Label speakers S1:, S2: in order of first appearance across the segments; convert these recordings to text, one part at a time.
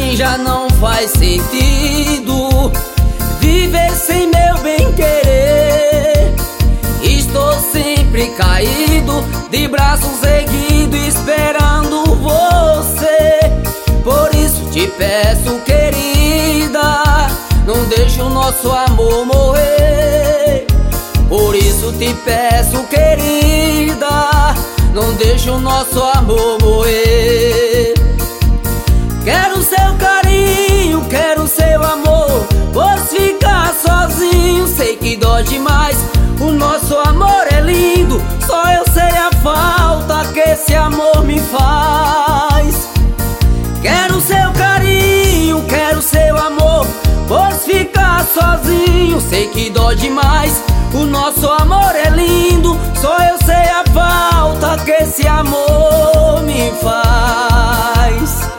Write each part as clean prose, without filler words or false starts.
S1: Assim já não faz sentido viver sem meu bem-querer. Estou sempre caído, de braços erguidos, esperando você. Por isso te peço, querida, não deixe o nosso amor morrer. Por isso te peço, querida, não deixe o nosso amor morrer. Quero seu carinho, quero seu amor, pois ficar sozinho sei que dói demais. O nosso amor é lindo, só eu sei a falta que esse amor me faz. Quero seu carinho, quero seu amor, pois ficar sozinho sei que dói demais. O nosso amor é lindo, só eu sei a falta que esse amor me faz.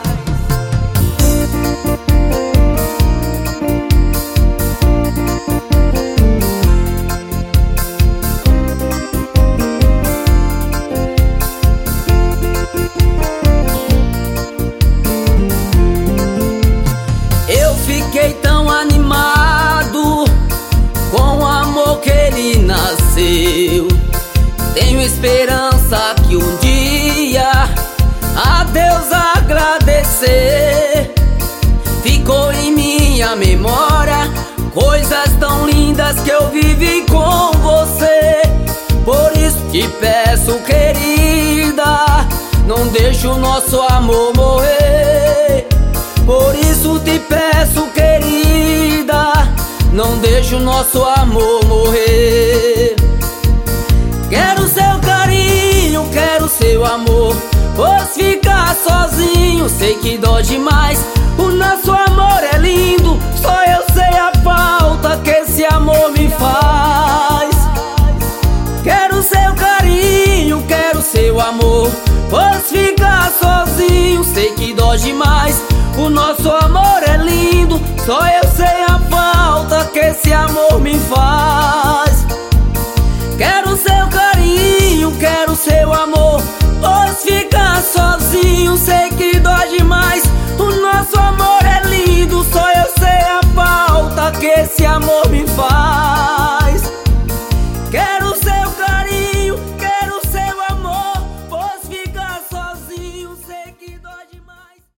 S1: Fiquei tão animado com o amor que ele nasceu. Tenho esperança que um dia a Deus agradecer. Ficou em minha memória coisas tão lindas que eu vivi com você. Por isso te peço, querida, não deixe o nosso amor morrer. Por isso te peço, querida, não deixe o nosso amor morrer. Quero seu carinho, quero seu amor, pois ficar sozinho sei que dói demais. O nosso amor é lindo, só eu sei a falta que esse amor me faz. Quero seu carinho, quero seu amor, pois ficar sozinho sei que dói demais. O nosso amor é lindo, só eu sei a falta que esse amor me faz. Quero seu carinho, quero seu amor, pois ficar sozinho sei que dói demais. O nosso amor é lindo, só eu sei a falta que esse amor me faz.